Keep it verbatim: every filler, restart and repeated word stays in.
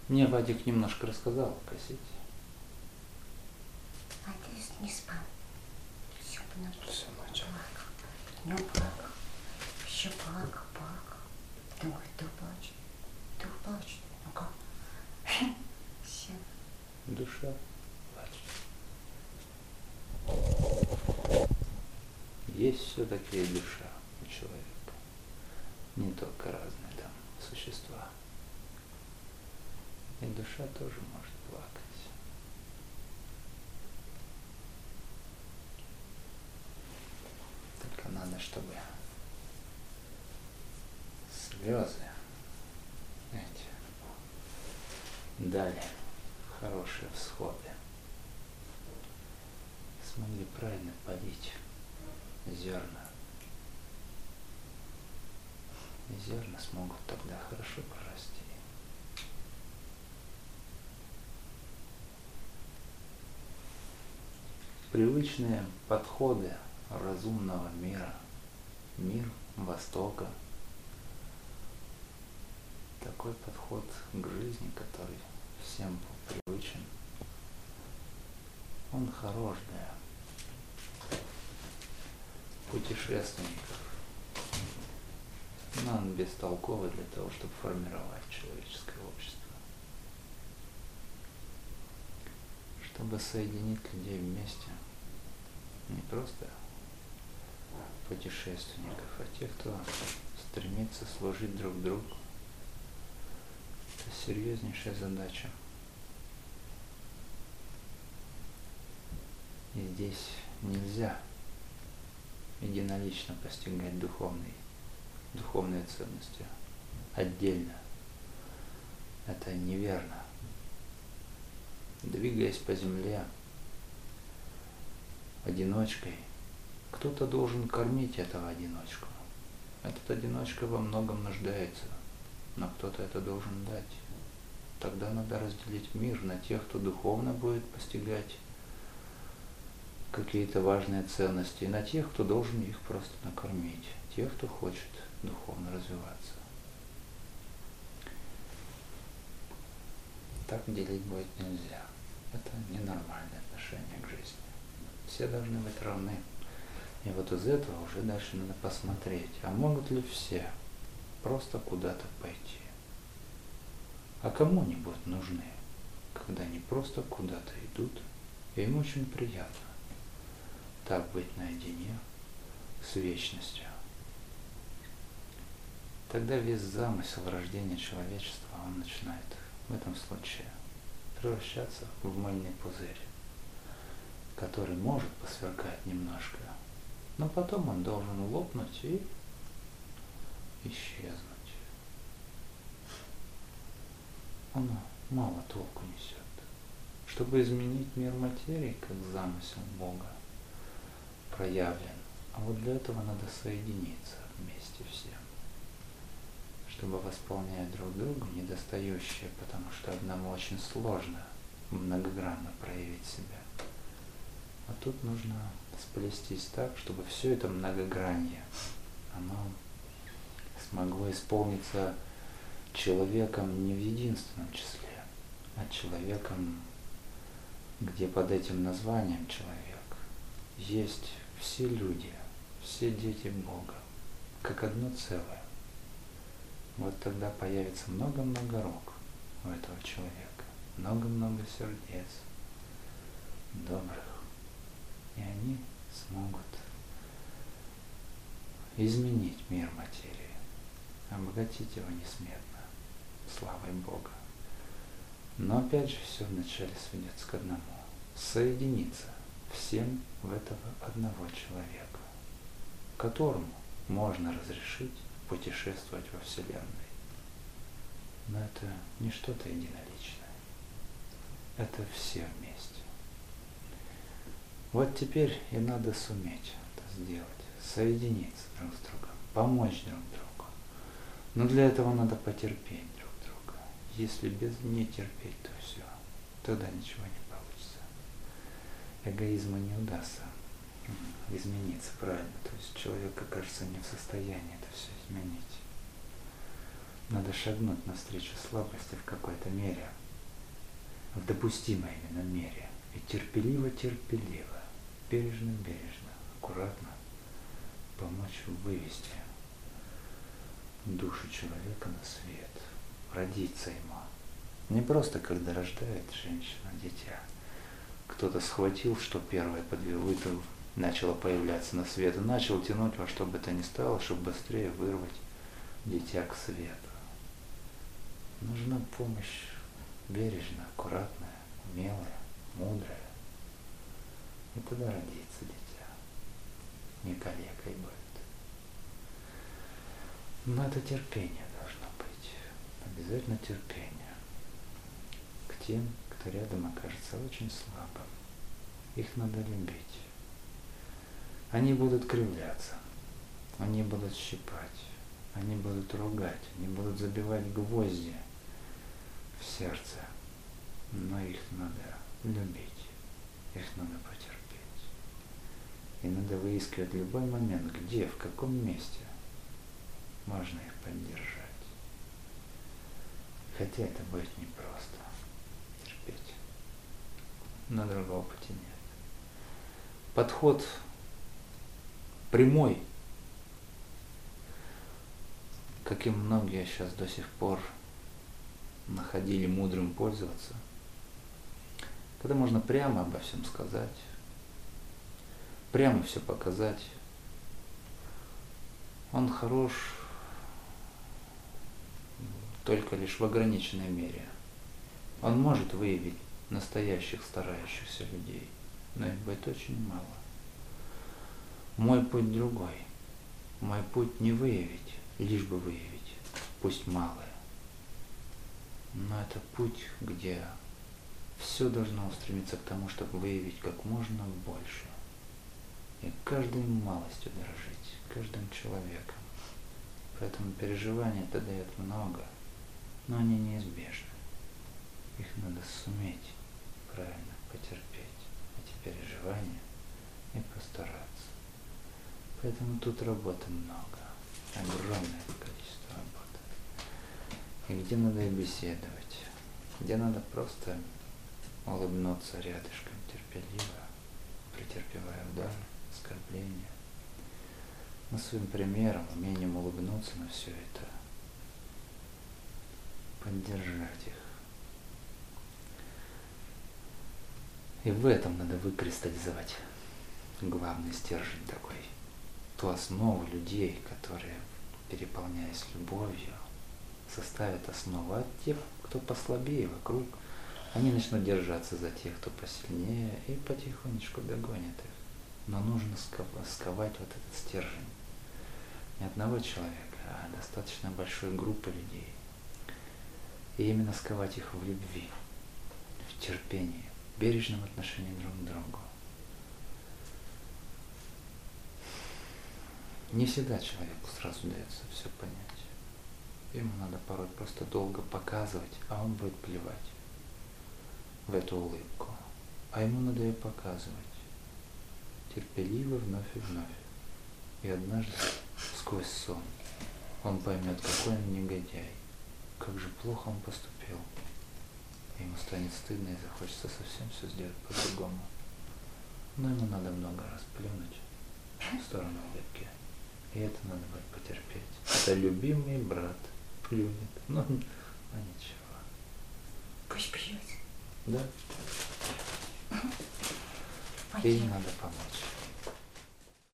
Мне Вадик немножко рассказал о кассете. А ты не спал. Всю ночь. Всю ночь. Плакал. Днем плакал. Еще плакал, плакал. Потом говорит, да плачет. Да плачет. Ну как? Все. Душа плачет. Есть все-таки и душа у человека. Не только разные там существа. И душа тоже может плакать. Только надо, чтобы слезы эти дали хорошие всходы. Смогли правильно полить зерна. И зерна смогут тогда хорошо прорасти. Привычные подходы разумного мира, мир Востока, такой подход к жизни, который всем был привычен, он хорош для путешественников, но он бестолковый для того, чтобы формировать человеческое общество. Чтобы соединить людей вместе, не просто путешественников, а тех, кто стремится служить друг другу. Это серьезнейшая задача. И здесь нельзя единолично постигать духовные, духовные ценности отдельно. Это неверно. Двигаясь по земле одиночкой, кто-то должен кормить этого одиночку. Этот одиночка во многом нуждается, но кто-то это должен дать. Тогда надо разделить мир на тех, кто духовно будет постигать какие-то важные ценности, и на тех, кто должен их просто накормить, тех, кто хочет духовно развиваться. Так делить будет нельзя. Это ненормальное отношение к жизни. Все должны быть равны. И вот из этого уже дальше надо посмотреть, а могут ли все просто куда-то пойти. А кому они будут нужны, когда они просто куда-то идут, и им очень приятно так быть наедине с вечностью. Тогда весь замысел рождения человечества, он начинает в этом случае превращаться в мыльный пузырь, который может посверкать немножко, но потом он должен лопнуть и исчезнуть. Он мало толку несет. Чтобы изменить мир материи, как замысел Бога проявлен, а вот для этого надо соединиться вместе всем, чтобы восполнять друг другу недостающее, потому что одному очень сложно многогранно проявить себя. А тут нужно сплестись так, чтобы все это многогранье, оно смогло исполниться человеком не в единственном числе, а человеком, где под этим названием человек есть все люди, все дети Бога, как одно целое. Вот тогда появится много-много рук у этого человека, много-много сердец добрых, и они смогут изменить мир материи, обогатить его несметно славой Бога. Но опять же все вначале сведется к одному – соединиться всем в этого одного человека, которому можно разрешить путешествовать во Вселенной. Но это не что-то единоличное, это все вместе. Вот теперь и надо суметь это сделать, соединиться друг с другом, помочь друг другу. Но для этого надо потерпеть друг друга. Если без не терпеть, то все, тогда ничего не получится. Эгоизму не удастся измениться правильно. То есть человек окажется не в состоянии это все изменить. Надо шагнуть навстречу слабости в какой-то мере. в допустимой именно мере. И терпеливо-терпеливо, бережно-бережно, аккуратно помочь вывести душу человека на свет, родиться ему. Не просто когда рождает женщина дитя. Кто-то схватил, что первое подвел, и то начало появляться на свет, и начал тянуть во что бы то ни стало, чтобы быстрее вырвать дитя к свету. Нужна помощь бережная, аккуратная, умелая, мудрая. И тогда родится дитя. Не калекой будет. Но это терпение должно быть. Обязательно терпение. К тем, кто рядом окажется очень слабым. Их надо любить. Они будут кривляться. Они будут щипать. Они будут ругать. Они будут забивать гвозди в сердце. Но их надо любить. Их надо потерпеть. И надо выискивать любой момент, где, в каком месте можно их поддержать. Хотя это будет непросто. Терпеть. Но другого пути нет. Подход прямой, как и многие сейчас до сих пор находили мудрым пользоваться, когда можно прямо обо всем сказать, прямо все показать. Он хорош только лишь в ограниченной мере. Он может выявить настоящих старающихся людей, но их будет очень мало. Мой путь другой. Мой путь не выявить, лишь бы выявить, пусть малое. Но это путь, где все должно устремиться к тому, чтобы выявить как можно больше. И каждой малостью дорожить, каждым человеком. Поэтому переживания это дает много, но они неизбежны. Их надо суметь правильно потерпеть, эти переживания, и постараться. Поэтому тут работы много, огромное количество работы. И где надо и беседовать, где надо просто улыбнуться рядышком терпеливо, претерпевая удары, оскорбления. Но своим примером, умением улыбнуться на все это, поддержать их. И в этом надо выкристаллизовать главный стержень такой, ту основу людей, которые, переполняясь любовью, составят основу. А те, кто послабее вокруг, они начнут держаться за тех, кто посильнее, и потихонечку догонят их. Но нужно сковать вот этот стержень. Не одного человека, а достаточно большой группы людей. И именно сковать их в любви, в терпении, в бережном отношении друг к другу. Не всегда человеку сразу дается все понять. Ему надо порой просто долго показывать, а он будет плевать в эту улыбку. А ему надо ее показывать. Терпеливо вновь и вновь. И однажды, сквозь сон, он поймет, какой он негодяй, как же плохо он поступил. Ему станет стыдно и захочется совсем все сделать по-другому. Но ему надо много раз плюнуть в сторону улыбки. И это надо будет потерпеть. Это любимый брат плюнет. Но, но ничего. Пусть плюет. Да. И им надо помочь.